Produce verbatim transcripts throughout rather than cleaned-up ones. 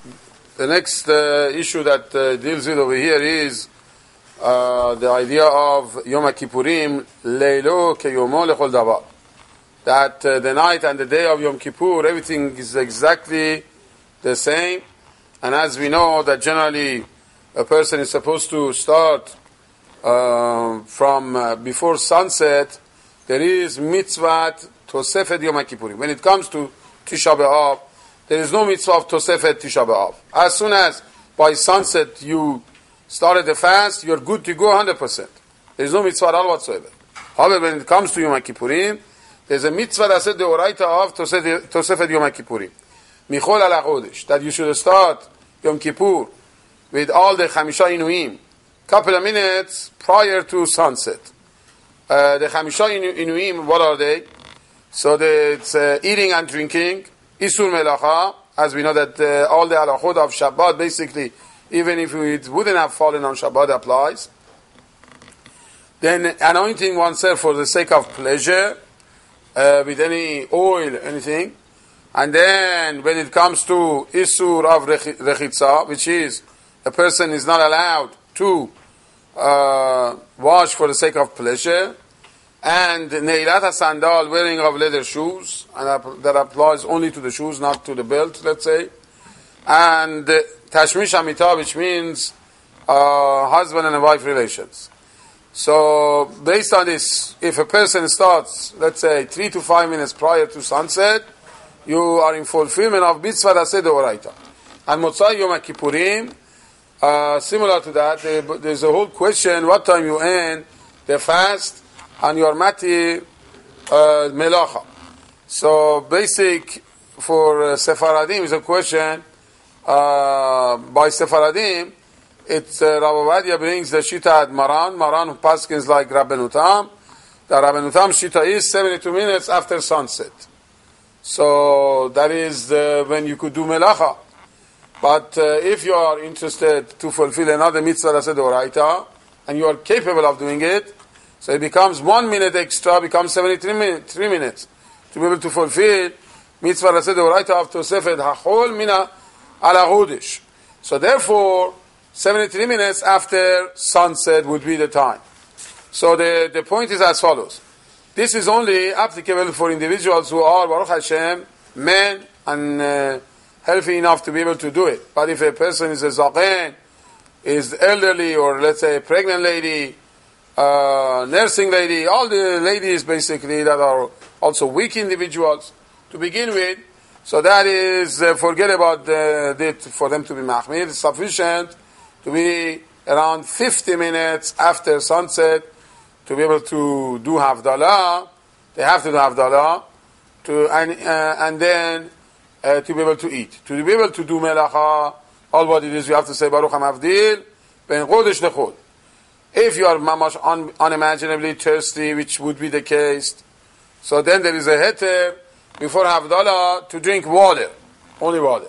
the next uh, issue that uh, deals with over here is uh, the idea of Yom Kippurim, Leilo keyomo lechol davar. That uh, the night and the day of Yom Kippur, everything is exactly the same. And as we know that generally a person is supposed to start uh, from uh, before sunset, there is mitzvah Tosefet Yom Kippurim. When it comes to Tisha B'Av, there is no mitzvah of Tosefet Tisha B'Av. As soon as by sunset you started the fast, you're good to go one hundred percent. There is no mitzvah at all whatsoever. However, when it comes to Yom Kippurim, there's a mitzvah that said the oraita of Tosefet Yom Kippurim. Michol ala chodesh, that you should start Yom Kippur with all the Chamisha Inuim, couple of minutes prior to sunset. Uh, the Chamisha Inuim, what are they? So the, it's uh, eating and drinking, Isur Melacha, as we know that uh, all the halachot of Shabbat, basically, even if it wouldn't have fallen on Shabbat, applies. Then anointing oneself for the sake of pleasure, uh, with any oil, anything. And then when it comes to Isur of Rechitza, which is a person is not allowed to uh, wash for the sake of pleasure, and Neilat HaSandal, wearing of leather shoes, and that applies only to the shoes, not to the belt, let's say, and Tashmish Hamita, which means uh, husband and wife relations. So based on this, if a person starts, let's say, three to five minutes prior to sunset, you are in fulfillment of mitzvah aseh deoraita. And Motzai Yom Kippurim, uh, similar to that, there's a whole question, what time you end the fast, and your mati uh, melacha. So basic for uh, Sephardim is a question, uh, by Sephardim, it's uh, Rav Ovadia brings the Shita at Maran, Maran paskins like Rabbeinu Tam. The Rabbeinu Tam Shita is seventy-two minutes after sunset. So that is the, when you could do melacha. But uh, if you are interested to fulfill another mitzvah aseh deoraita, and you are capable of doing it, so it becomes one minute extra, becomes seventy-three minutes, three minutes to be able to fulfill mitzvah aseh deoraita of Tosefet hachol mina ala chodesh. So therefore, seventy-three minutes after sunset would be the time. So the, the point is as follows. This is only applicable for individuals who are, Baruch Hashem, men and uh, healthy enough to be able to do it. But if a person is a zaqen, is elderly, or let's say a pregnant lady, uh, nursing lady, all the ladies basically that are also weak individuals to begin with, so that is, uh, forget about the, the, for them to be mahmir. It's sufficient to be around fifty minutes after sunset to be able to do Havdalah. They have to do Havdalah, to, and, uh, and then uh, to be able to eat. To be able to do Melacha, all what it is, you have to say Baruch HaMavdil, Ben Chodesh Lechol. If you are mamash un, unimaginably thirsty, which would be the case, so then there is a heter before Havdalah to drink water, only water.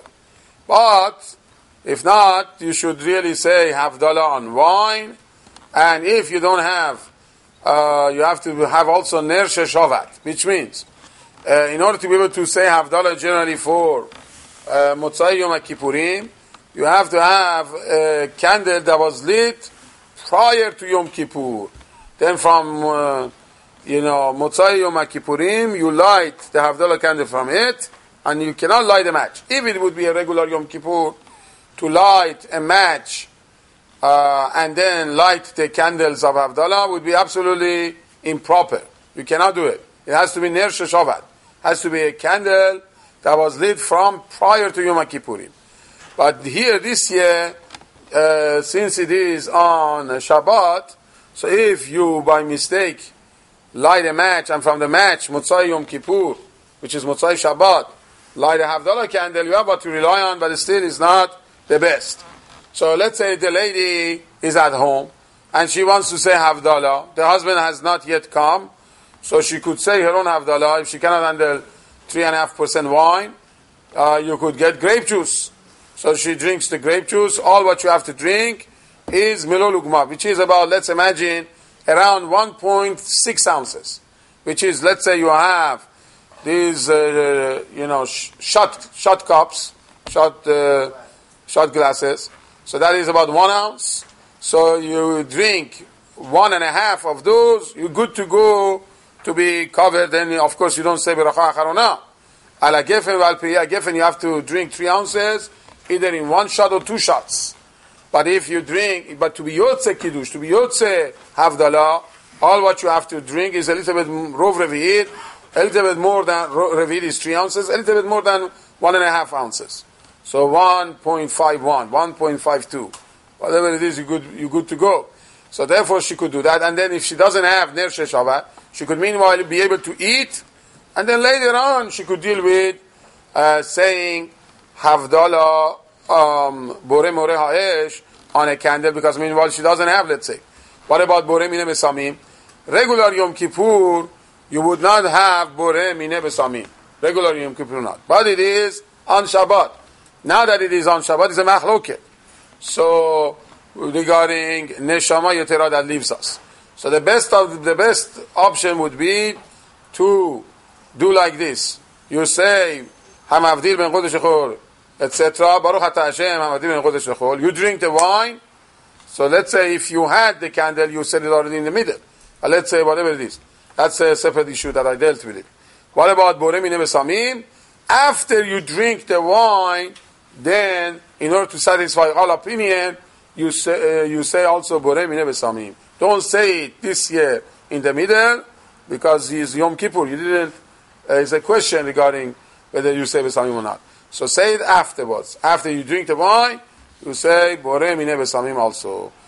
But if not, you should really say Havdalah on wine, and if you don't have, uh, you have to have also Ner Sheshavat, which means, uh, in order to be able to say Havdalah generally for uh, Motzai Yom Kippurim, you have to have a candle that was lit prior to Yom Kippur. Then from, uh, you know, Motzai Yom Kippurim, you light the Havdalah candle from it, and you cannot light a match. If it would be a regular Yom Kippur, to light a match uh, and then light the candles of Havdalah would be absolutely improper. You cannot do it. It has to be Ner Sheshavat. It has to be a candle that was lit from prior to Yom Kippurim. But here this year, uh, since it is on Shabbat, so if you by mistake light a match, and from the match, Motzai Yom Kippur, which is Motzai Shabbat, light a Havdalah candle, you have what to rely on, but it still is not the best. So let's say the lady is at home and she wants to say Havdalah. The husband has not yet come, so she could say her own Havdalah. If she cannot handle three and a half percent wine, uh, you could get grape juice. So she drinks the grape juice. All what you have to drink is Milol Ugma, which is about, let's imagine, around one point six ounces. Which is, let's say you have these, uh, you know, sh- shot, shot cups, shot, uh, shot glasses. So that is about one ounce. So you drink one and a half of those, you're good to go to be covered. Then, of course, you don't say beracha acharona. Ala gefen v'al piyah gefen, you have to drink three ounces, either in one shot or two shots. But if you drink, but to be yotze kiddush, to be yotze havdalah, all what you have to drink is a little bit rov revi'it, a little bit more than revi'it is three ounces, a little bit more than one and a half ounces. So one point five one, one point five two, whatever it is, you're good, you're good to go. So therefore she could do that, and then if she doesn't have Ner Sheshavat, she could meanwhile be able to eat, and then later on she could deal with uh, saying Havdalah um, Borei Moreh Ha'esh on a candle, because meanwhile she doesn't have, let's say. What about Borei Mineh Besamim? Regular Yom Kippur, you would not have Borei Mineh Besamim. Regular Yom Kippur not. But it is on Shabbat. Now that it is on Shabbat, it's a machloket. So, regarding Neshama Yetera that leaves us. So the best of the best option would be to do like this. You say, Hamavdil ben Chodesh Echol, et cetera. Baruch Ata Hashem, Hamavdil ben Chodesh Echol. You drink the wine. So let's say if you had the candle, you set it already in the middle. But let's say whatever it is. That's a separate issue that I dealt with it. What about Borei Mineh Besamim? After you drink the wine, then in order to satisfy all opinion, you say, uh, you say also Borei Mineh Besamim. Don't say it this year in the middle, because it's Yom Kippur. You didn't, uh, it's a question regarding whether you say Besamim or not. So say it afterwards. After you drink the wine, you say Borei Mineh Besamim also.